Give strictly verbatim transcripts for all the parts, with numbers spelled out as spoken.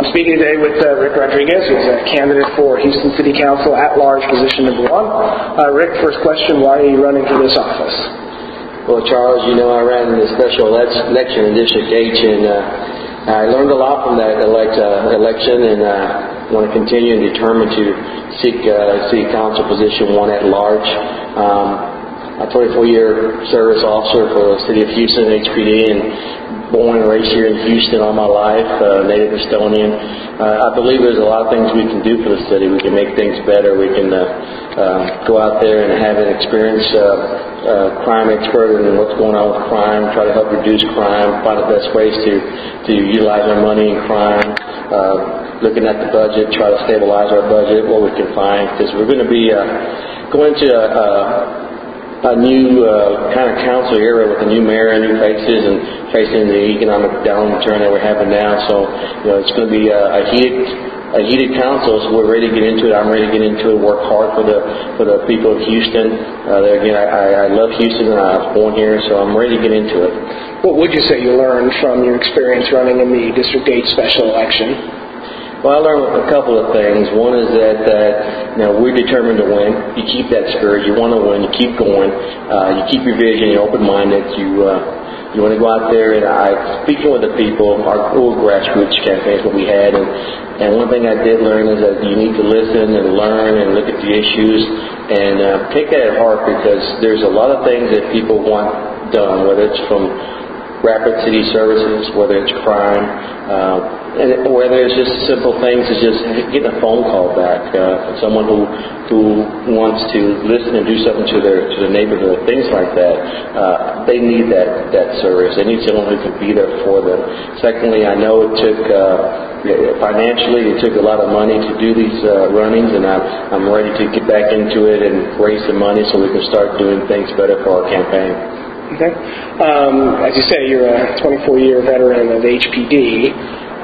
I'm speaking today with uh, Rick Rodriguez, who's a candidate for Houston City Council at-large position number one. Uh, Rick, first question, why are you running for this office? Well, Charles, you know I ran in the special election in District H, and uh, I learned a lot from that elect, uh, election, and uh, want to continue and determined to seek uh, City Council position one at-large. Um, I'm a twenty-four year service officer for the City of Houston, H P D, and born and raised here in Houston all my life, uh, native Estonian. Uh, I believe there's a lot of things we can do for the city. We can make things better. We can uh, uh, go out there and have an experienced uh, uh, crime expert in what's going on with crime, try to help reduce crime, find the best ways to, to utilize our money in crime, uh, looking at the budget, try to stabilize our budget, what we can find, because we're going to be uh, going to a, a a new uh, kind of council era with a new mayor and new faces and facing the economic downturn that we're having now. So, you know, it's going to be a, a heated a heated council, so we're ready to get into it. I'm ready to get into it, work hard for the for the people of Houston. Uh, there again, I, I love Houston, and I was born here, so I'm ready to get into it. What would you say you learned from your experience running in the District eight special election? Well, I learned a couple of things. One is that, that you know, we're determined to win. You keep that spirit. You want to win. You keep going. Uh, you keep your vision. You're open-minded. You uh, you want to go out there. And I, speaking with the people, our cool grassroots campaigns, what we had, and, and one thing I did learn is that you need to listen and learn and look at the issues and uh, take that at heart, because there's a lot of things that people want done, whether it's from rapid city services, whether it's crime, uh, and whether it's just simple things as just getting a phone call back uh, from someone who who wants to listen and do something to their to their neighborhood, things like that. Uh, they need that that service. They need someone who can be there for them. Secondly, I know it took uh, financially, it took a lot of money to do these uh, runnings, and I'm I'm ready to get back into it and raise some money so we can start doing things better for our campaign. Okay. Um, as you say, you're a twenty-four year veteran of H P D.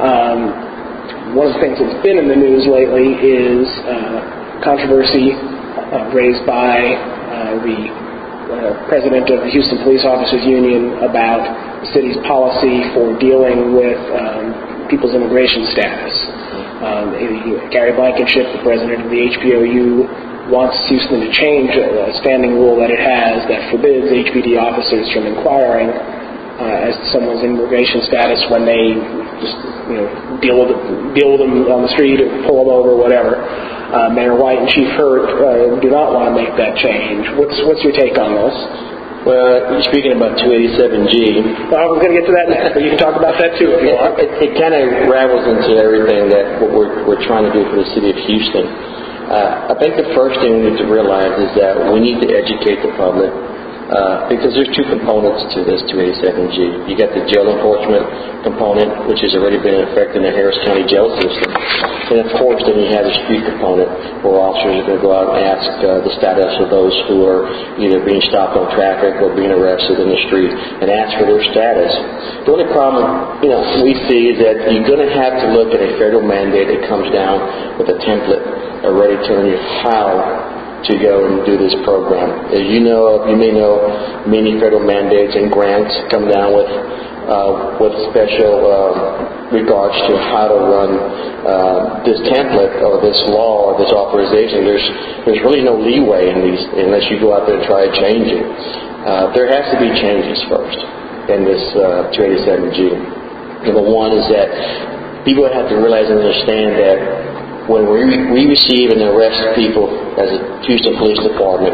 Um, one of the things that's been in the news lately is uh, controversy uh, raised by uh, the uh, president of the Houston Police Officers Union about the city's policy for dealing with um, people's immigration status. Um, Gary Blankenship, the president of the H P O U, wants Houston to change a standing rule that it has that forbids H P D officers from inquiring uh, as to someone's immigration status when they just, you know, deal with deal with them on the street or pull them over or whatever. Uh, Mayor White and Chief Hurt uh, do not want to make that change. What's what's your take on this? Well, you're speaking about two eighty-seven G. Well, we're going to get to that next, but you can talk about that too if you want. It, it, it kind of ravels into everything that what we're we're trying to do for the city of Houston. Uh, I think the first thing we need to realize is that we need to educate the public, uh, because there's two components to this two eighty-seven G. You got the jail enforcement component, which has already been in effect in the Harris County jail system. And of course, then you have the street component, where officers are going to go out and ask uh, the status of those who are either being stopped on traffic or being arrested in the street, and ask for their status. The only problem, you know, we see is that you're going to have to look at a federal mandate that comes down with a template already telling you how to go and do this program. As you know, you may know, many federal mandates and grants come down with uh, with special uh, regards to how to run uh, this template or this law or this authorization. There's there's really no leeway in these unless you go out there and try to change it. Uh, there has to be changes first in this uh, two eighty-seven G. Number one is that people have to realize and understand that when we, we receive and arrest people as a Houston Police Department,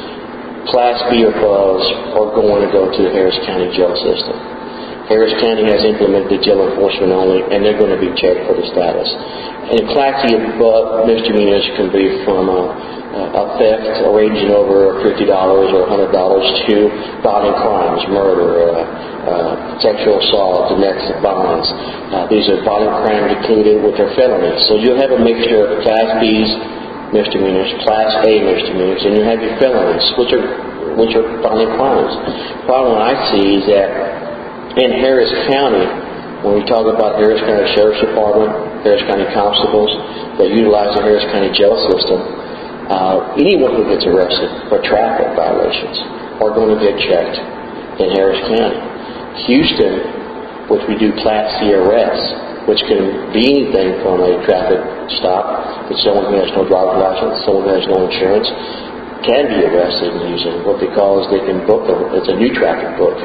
Class B or above are going to go to the Harris County jail system. Harris County has implemented the jail enforcement only, and they're going to be checked for the status. And Class C above misdemeanors can be from a, a theft ranging over fifty dollars or one hundred dollars to violent crimes, murder, uh, uh, sexual assault, domestic violence. Uh, these are violent crimes included with their felonies. So you'll have a mixture of Class B's misdemeanors, Class A misdemeanors, and you have your felonies, which are which are violent crimes. The problem I see is that in Harris County, when we talk about Harris County Sheriff's Department, Harris County constables that utilize the Harris County jail system, uh, anyone who gets arrested for traffic violations are going to get checked in Harris County. Houston, which we do Class C arrests, which can be anything from a traffic stop, that someone who has no driver's license, someone who has no insurance, can be arrested and using what they call is they can book them. It's a new traffic book.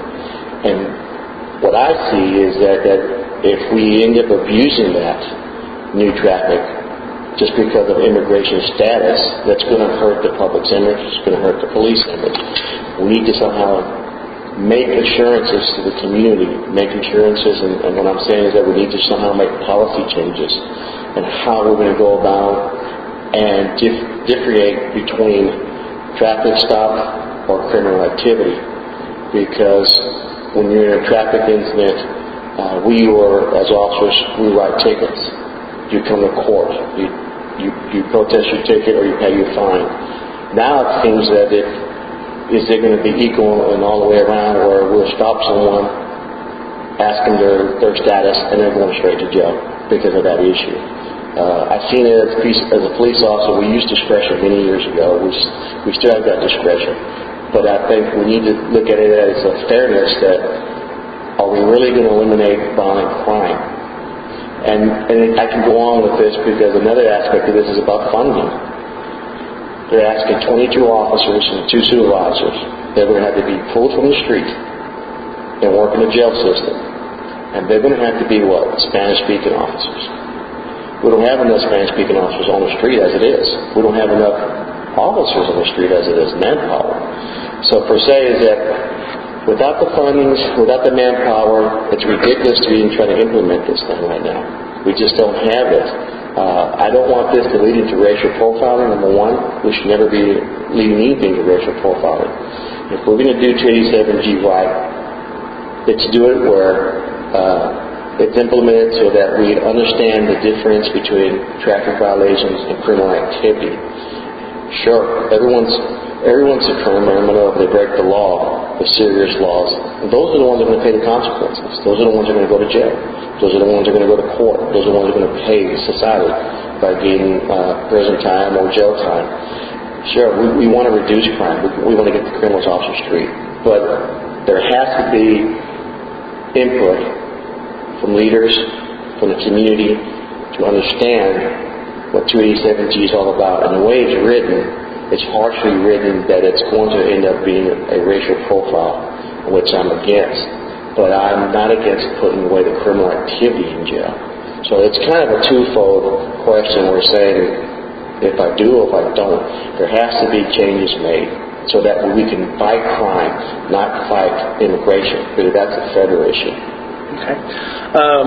And what I see is that, that if we end up abusing that new traffic just because of immigration status, that's going to hurt the public's image, it's going to hurt the police image. We need to somehow make assurances to the community, make assurances, and, and what I'm saying is that we need to somehow make policy changes and how we're going to go about and dif- differentiate between traffic stop or criminal activity. Because when you're in a traffic incident, uh, we or as officers, we write tickets. You come to court. You, you, you protest your ticket or you pay your fine. Now it seems that it is it going to be equal and all the way around where we'll stop someone, ask them their, their status, and they're going straight to jail because of that issue. Uh, I've seen it as a, piece, as a police officer. We used discretion many years ago. We, we still have that discretion. But I think we need to look at it as a fairness that are we really going to eliminate violent crime? And, and I can go on with this because another aspect of this is about funding. They're asking twenty-two officers and two supervisors. They're going to have to be pulled from the street and work in the jail system. And they're going to have to be what? Spanish-speaking officers. We don't have enough Spanish-speaking officers on the street as it is. We don't have enough officers on the street as it is, manpower. So per se is that without the fundings, without the manpower, it's ridiculous to even try to implement this thing right now. We just don't have it. Uh, I don't want this to lead into racial profiling, number one. We should never be leading anything to racial profiling. If we're going to do two eighty-seven G right, it's do it where uh, it's implemented so that we understand the difference between traffic violations and criminal activity. Sure, everyone's everyone's a criminal if they break the law, the serious laws. And those are the ones that are going to pay the consequences. Those are the ones that are going to go to jail. Those are the ones that are going to go to court. Those are the ones that are going to pay society by getting uh, prison time or jail time. Sure, we, we want to reduce crime. We, we want to get the criminals off the street. But there has to be input from leaders, from the community, to understand what two eighty-seven G is all about. And the way it's written, it's harshly written that it's going to end up being a racial profile, which I'm against. But I'm not against putting away the criminal activity in jail. So it's kind of a twofold question. We're saying, if I do or if I don't, there has to be changes made so that we can fight crime, not fight immigration, because that's a federal issue. Okay. Um,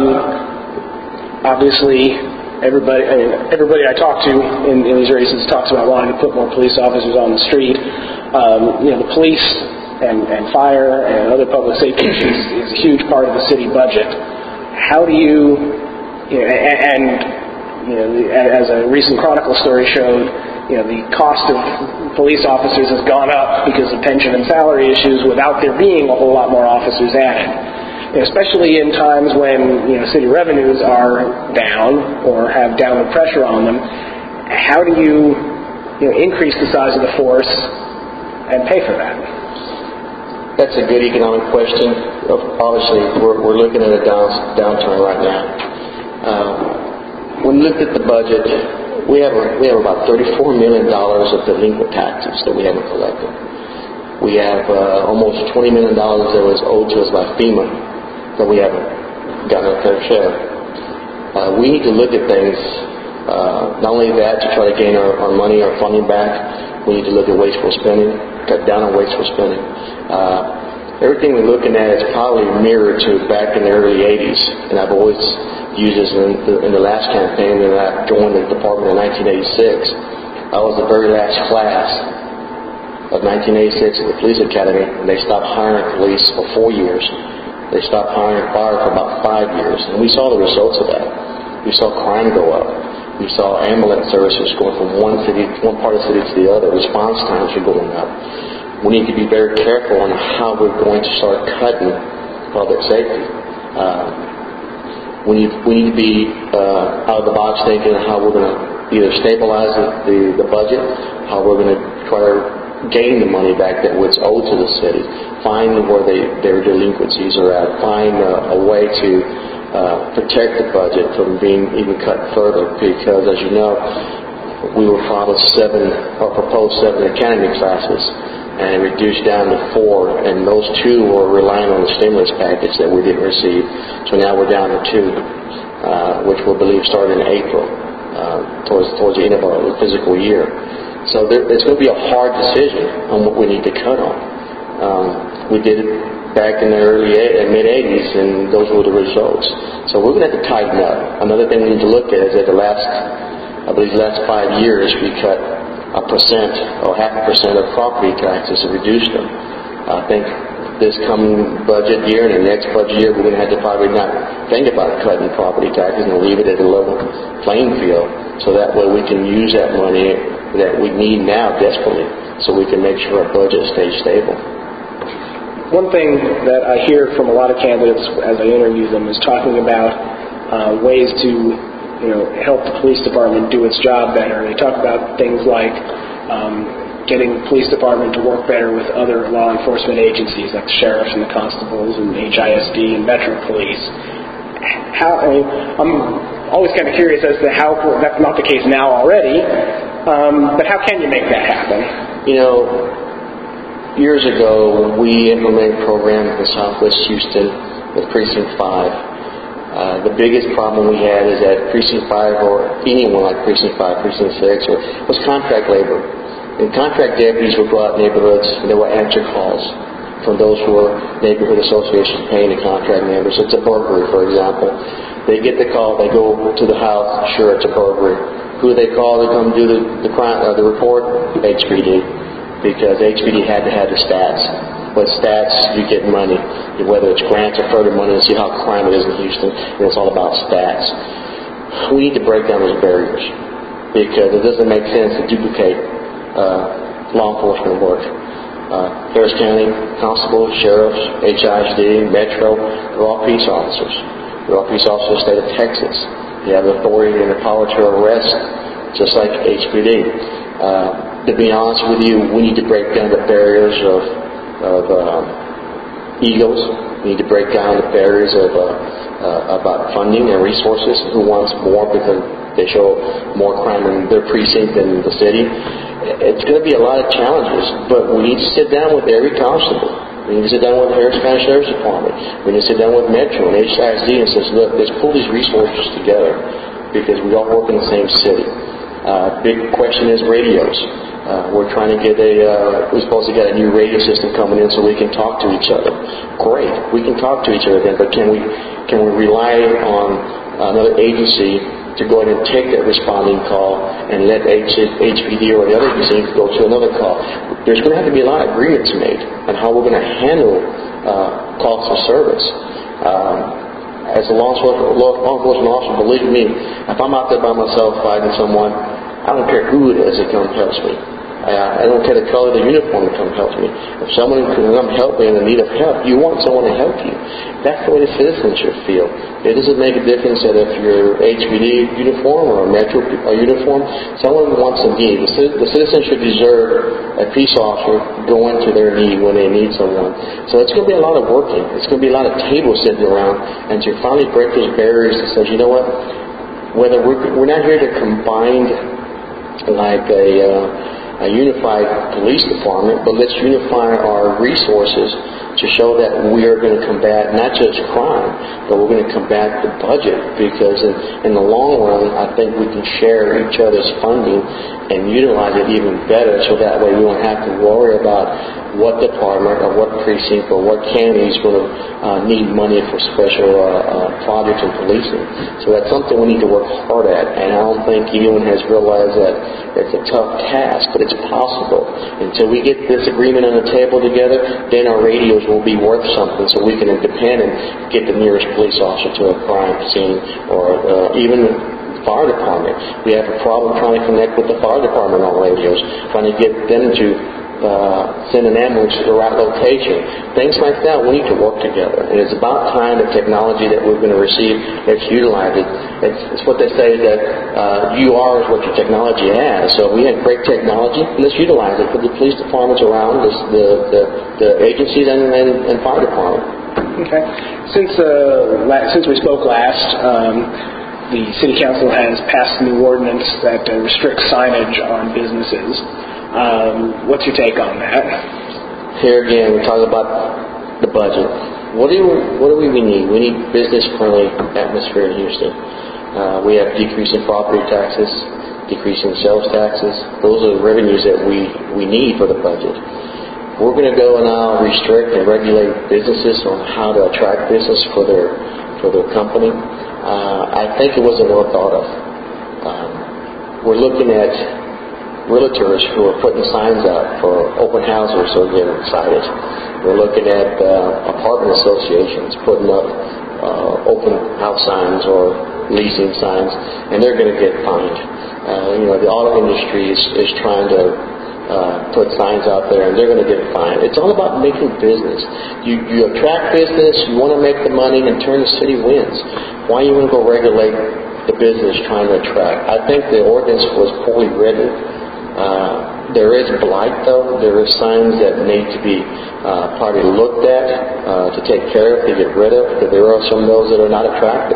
obviously, everybody, I mean, everybody I talk to in, in these races talks about wanting to put more police officers on the street. Um, you know, the police and, and fire and other public safety issues is a huge part of the city budget. How do you, you know, and, and you know, as a recent Chronicle story showed, you know, the cost of police officers has gone up because of pension and salary issues without there being a whole lot more officers added. Especially in times when, you know, city revenues are down or have downward pressure on them. How do you, you know, increase the size of the force and pay for that? That's a good economic question. Obviously, we're, we're looking at a down, downturn right now. Uh, when we looked at the budget, we have a, we have about thirty-four million dollars of delinquent taxes that we haven't collected. We have uh, almost twenty million dollars that was owed to us by FEMA that we haven't gotten our fair share. Uh, we need to look at things, uh, not only that, to try to gain our, our money, our funding back. We need to look at wasteful spending, cut down on wasteful spending. Uh, everything we're looking at is probably mirrored to back in the early eighties, and I've always used this in the, in the last campaign when I joined the department in nineteen eighty-six. I was the very last class of nineteen eighty-six at the police academy, and they stopped hiring police for four years. They stopped hiring fire for about five years, and we saw the results of that. We saw crime go up. We saw ambulance services going from one city, one part of the city to the other. Response times are going up. We need to be very careful on how we're going to start cutting public safety. Uh, we need we need to be uh, out of the box thinking how we're going to either stabilize the, the budget, how we're going to try to gain the money back that was owed to the city, find where they, their delinquencies are at, find a, a way to uh, protect the budget from being even cut further, because, as you know, we were promised seven, or proposed seven academy classes, and it reduced down to four, and those two were relying on the stimulus package that we didn't receive. So now we're down to two, uh, which we'll believe start in April, uh, towards towards the end of our fiscal year. So there, it's going to be a hard decision on what we need to cut on. Um, we did it back in the early and mid-eighties, and those were the results. So we're going to have to tighten up. Another thing we need to look at is that the last, I believe, the last five years we cut a percent or half a percent of property taxes and reduced them. I think this coming budget year and the next budget year we're going to have to probably not think about cutting property taxes and leave it at a level playing field, so that way we can use that money that we need now desperately, so we can make sure our budget stays stable. One thing that I hear from a lot of candidates as I interview them is talking about uh, ways to, you know, help the police department do its job better. They talk about things like um, getting the police department to work better with other law enforcement agencies like the sheriffs and the constables and H I S D and Metro Police. How, I mean, I'm always kind of curious as to how that's not the case now already, um, but how can you make that happen? You know, years ago, we implemented a program in Southwest Houston with Precinct five. Uh, the biggest problem we had is that Precinct five, or anyone like Precinct five, Precinct six, or, was contract labor. And contract deputies would go out in neighborhoods, and there were answer calls from those who were neighborhood associations paying the contract members. It's a burglary, for example. They get the call, they go to the house, sure, it's a burglary. Who do they call to come do the, the, crime, uh, the report? H P D. Because H P D had to have the stats. With stats, you get money, whether it's grants or further money, to see how crime it is in Houston, and it's all about stats. We need to break down those barriers, because it doesn't make sense to duplicate uh, law enforcement work. Uh, Harris County constables, sheriffs, H I S D, Metro, they're all peace officers. They're all peace officers in the state of Texas. They have the authority and the power to arrest, just like H P D. Uh, To be honest with you, we need to break down the barriers of, of uh, egos. We need to break down the barriers of uh, uh, about funding and resources. Who wants more because they show more crime in their precinct than the city? It's going to be a lot of challenges, but we need to sit down with every constable. We need to sit down with the Harris County Sheriff's Department. We need to sit down with Metro and H I S D and say, look, let's pull these resources together, because we all work in the same city. Uh, big question is radios. Uh, we're trying to get a, uh, we're supposed to get a new radio system coming in so we can talk to each other. Great, we can talk to each other then, but can we, can we rely on another agency to go ahead and take that responding call and let H P D or the other agency go to another call? There's going to have to be a lot of agreements made on how we're going to handle uh, calls of service. Um, as a law enforcement, law enforcement officer, believe me, if I'm out there by myself fighting someone, I don't care who it is that comes helps me. I, I don't care the color of the uniform that comes helps me. If someone can come help me in the need of help, you want someone to help you. That's the way the citizens should feel. It doesn't make a difference that if you're H P D uniform or a Metro uniform, someone wants a need. The, the citizens should deserve a peace officer going to their need when they need someone. So it's going to be a lot of working. It's going to be a lot of tables sitting around, and to finally break those barriers that says, you know what, whether we're, we're not here to combine like a, uh, a unified police department, but let's unify our resources to show that we are going to combat not just crime, but we're going to combat the budget, because in, in the long run, I think we can share each other's funding and utilize it even better, so that way we won't have to worry about what department or what precinct or what county is going to uh, need money for special uh, uh, projects in policing. So that's something we need to work hard at, and I don't think anyone has realized that it's a tough task, but it's possible. Until we get this agreement on the table together, then our radios will be worth something, so we can depend and get the nearest police officer to a crime scene, or uh, even the fire department. We have a problem trying to connect with the fire department on radios, trying to get them to Uh, send an ambulance to the right location. Things like that, we need to work together. And it's about time the technology that we're going to receive, let's utilize it. It's, it's what they say that uh, you are is what your technology has. So we have great technology, let's utilize it for the police departments around, this, the, the, the agencies and, and, and fire department. Okay. Since uh, la- since we spoke last, um, the City Council has passed a new ordinance that uh, restricts signage on businesses. Um, what's your take on that? Here again, we talk about the budget. What do, you, what do we need? We need business-friendly atmosphere in Houston. Uh, we have decreasing property taxes, decreasing sales taxes. Those are the revenues that we, we need for the budget. We're going to go now restrict and regulate businesses on how to attract business for their for their company. Uh, I think it wasn't well thought of. Um, we're looking at realtors who are putting signs out for open houses who are getting excited. We're looking at uh, apartment associations putting up uh, open house signs or leasing signs, and they're going to get fined. Uh, you know, the auto industry is, is trying to uh, put signs out there, and they're going to get fined. It's all about making business. You, you attract business, you want to make the money, and turn the city wins. Why you want to go regulate the business trying to attract? I think the ordinance was poorly written. Uh, there is blight, though. There are signs that need to be uh, probably looked at uh, to take care of, to get rid of, because there are some of those that are not attractive.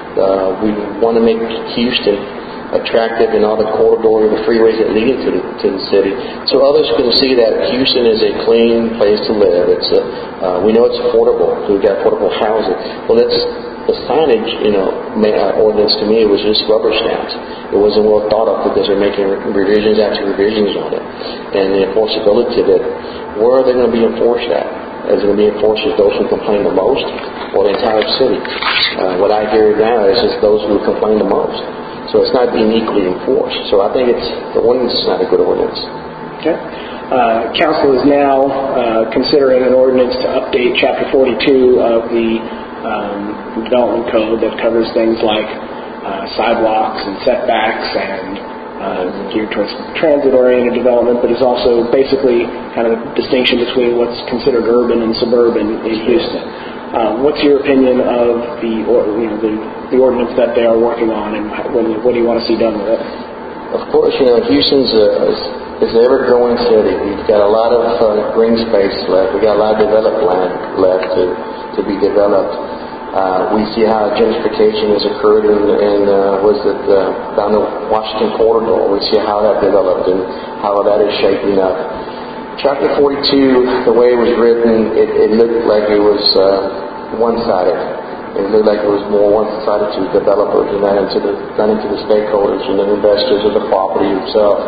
Uh, we want to make Houston attractive in all the corridors, the freeways that lead into the, to the city, so others can see that Houston is a clean place to live. It's a, uh, we know it's affordable. We've got affordable housing. Well, that's the signage, you know, may, uh, ordinance to me was just rubber stamped. It wasn't well thought of because they're making revisions after revisions on it, and the enforceability of it. Where are they going to be enforced at? Is it going to be enforced as those who complain the most, or the entire city? Uh, what I hear now is just those who complain the most. So it's not being equally enforced. So I think it's the ordinance is not a good ordinance. Okay. Uh, Council is now uh, considering an ordinance to update Chapter forty-two of the um, Development Code that covers things like uh, sidewalks and setbacks and uh, geared towards transit-oriented development, but is also basically kind of a distinction between what's considered urban and suburban in Houston. Uh, what's your opinion of the, or, you know, the the ordinance that they are working on, and what, what do you want to see done with it? Of course, you know, Houston's a, is, is an ever-growing city. We've got a lot of uh, green space left. We've got a lot of developed land left to, to be developed. Uh, we see how gentrification has occurred in, in uh, was it uh, down the Washington corridor. We see how that developed and how that is shaping up. Chapter forty-two, the way it was written, it, it looked like it was uh, one-sided. It looked like it was more one-sided to developers and not into the not into the stakeholders and the investors of the property itself.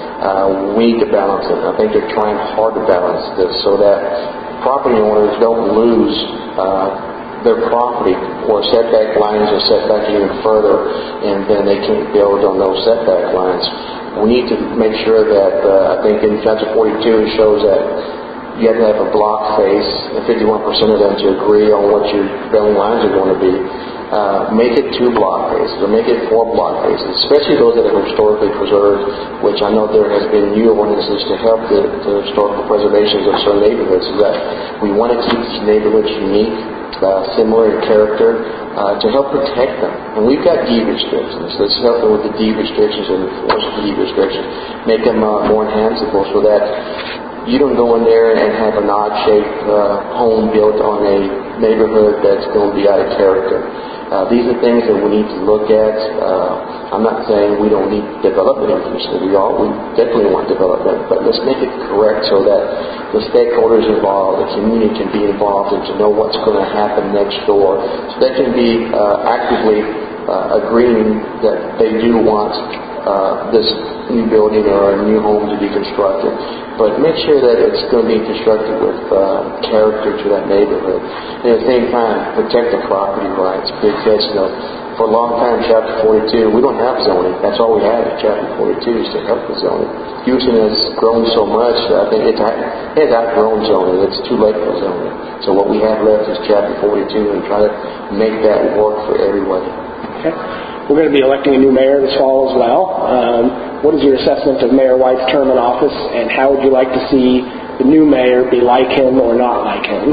Uh, we need to balance it. I think they're trying hard to balance this so that property owners don't lose uh, their property or setback lines are set back even further, and then they can't build on those setback lines. We need to make sure that, uh, I think in Chapter forty-two it shows that you have to have a block face, and fifty-one percent of them to agree on what your building lines are going to be. Uh, make it two block faces, or make it four block faces, especially those that are historically preserved, which I know there has been new ordinances to help the, the historical preservations of certain neighborhoods, so that we want to keep these neighborhoods unique, uh, similar in character, uh, to help protect them. And we've got deed restrictions. Let's help them with the deed restrictions and enforce the deed restrictions. Make them uh, more enhanceable so that you don't go in there and have an odd-shaped uh, home built on a neighborhood that's going to be out of character. Uh, these are things that we need to look at. Uh, I'm not saying we don't need development in Houston. We all, we definitely want development, but let's make it correct so that the stakeholders involved, the community can be involved and to know what's going to happen next door, so they can be uh, actively uh, agreeing that they do want uh, this new building or a new home to be constructed. But make sure that it's going to be constructed with uh, character to that neighborhood. And at the same time, protect the property rights. Because, you know, for a long time, Chapter forty-two, we don't have zoning. That's all we have in Chapter forty-two is to help with zoning. Houston has grown so much, I think it's, it has outgrown zoning. It's too late for zoning. So what we have left is Chapter forty-two and try to make that work for everybody. Okay. We're going to be electing a new mayor this fall as well. Um, what is your assessment of Mayor White's term in office, and how would you like to see the new mayor be like him or not like him?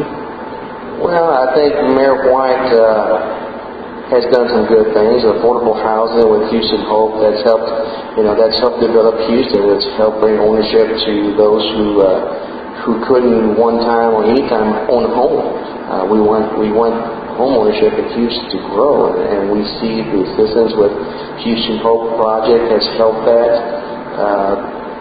Well, I think Mayor White uh, has done some good things. Affordable housing with Houston Hope, that's helped, you know, that's helped develop Houston. It's helped bring ownership to those who uh, who who couldn't one time or any time own a home. Uh, we want we want home ownership in Houston to grow, and we see the assistance with Houston Hope Project has helped that. Uh,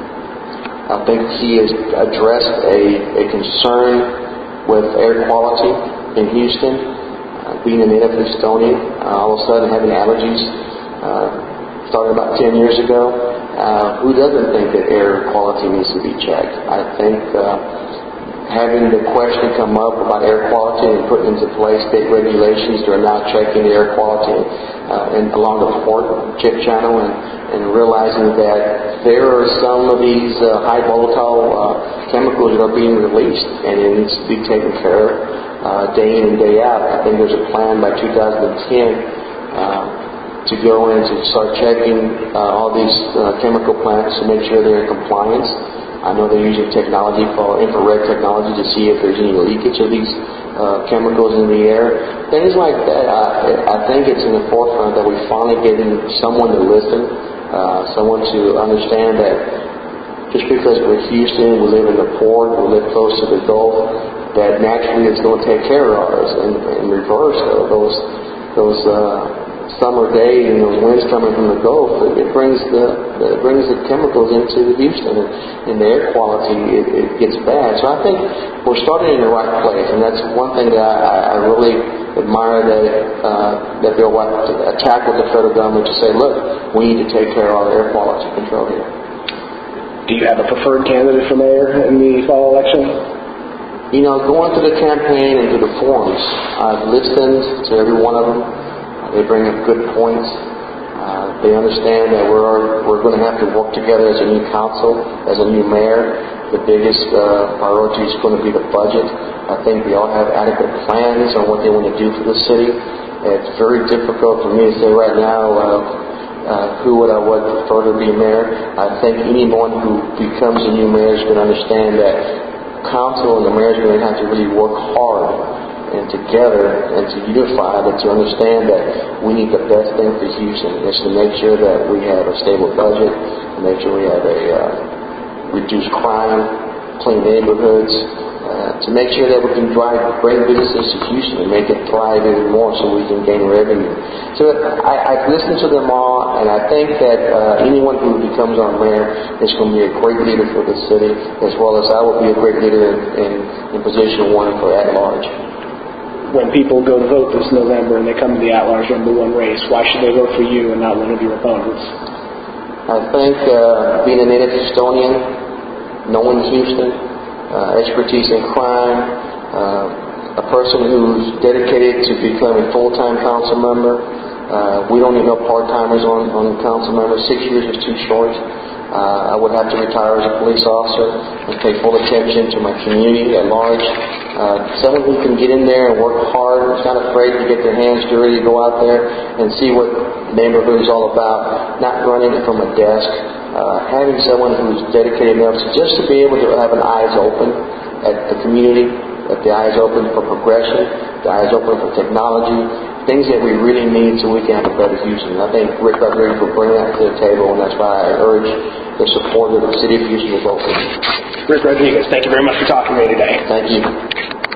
I think he has addressed a, a concern with air quality in Houston. Uh, being a native Houstonian, uh, all of a sudden having allergies, uh, started about ten years ago. Uh, who doesn't think that air quality needs to be checked? I think uh, having the question come up about air quality and putting into place state regulations that are now checking the air quality uh, and along the port chip channel, and, and realizing that there are some of these uh, high volatile uh, chemicals that are being released, and it needs to be taken care of uh, day in and day out. I think there's a plan by two thousand ten uh, to go in to start checking uh, all these uh, chemical plants to make sure they're in compliance. I know they're using technology called infrared technology to see if there's any leakage of these uh, chemicals in the air. Things like that. I, I think it's in the forefront that we finally getting someone to listen, uh, someone to understand that just because we're Houston, we live in the port, we live close to the Gulf, that naturally it's going to take care of ours. And in reverse, though, those those uh, summer days and those winds coming from the Gulf, it, it brings the it brings the chemicals into Houston, and, and the air quality it, it gets bad. So I think we're starting in the right place, and that's one thing that I, I really admire that uh, that they'll attack with the federal government to say, look, we need to take care of our air quality control here. Do you have a preferred candidate for mayor in the fall election? You know, going through the campaign and through the forums, I've listened to every one of them. They bring up good points. Uh, they understand that we're we're going to have to work together as a new council, as a new mayor. The biggest uh, priority is going to be the budget. I think we all have adequate plans on what they want to do for the city. It's very difficult for me to say right now uh, uh, who would I would prefer to be mayor. I think anyone who becomes a new mayor is going to understand that council and the mayor is going to have to really work hard and together and to unify, but to understand that we need the best thing for Houston. It's to make sure that we have a stable budget, to make sure we have a uh, reduced crime, clean neighborhoods, uh, to make sure that we can drive great businesses to Houston and make it thrive even more so we can gain revenue. So I, I've listened to them all, and I think that uh, anyone who becomes our mayor is going to be a great leader for the city, as well as I will be a great leader in, in, in position one for at large. When people go to vote this November and they come to the at-large number one race, why should they vote for you and not one of your opponents? I think uh, being a native Houstonian, knowing Houston, uh, expertise in crime, uh, a person who's dedicated to becoming a full-time council member. Uh, we don't need no part-timers on, on council members. Six years is too short. Uh, I would have to retire as a police officer and pay full attention to my community at large. Uh, someone who can get in there and work hard, who's not afraid to get their hands dirty, go out there and see what the neighborhood is all about, not running it from a desk. Uh, having someone who's dedicated enough to just to be able to have an eyes open at the community, that the eyes open for progression, the eyes open for technology, things that we really need so we can have a better Houston. I think Rick Rodriguez will bring that to the table, and that's why I urge the support of the city of Houston to vote for him. Rick Rodriguez, thank you very much for talking to me today. Thank you.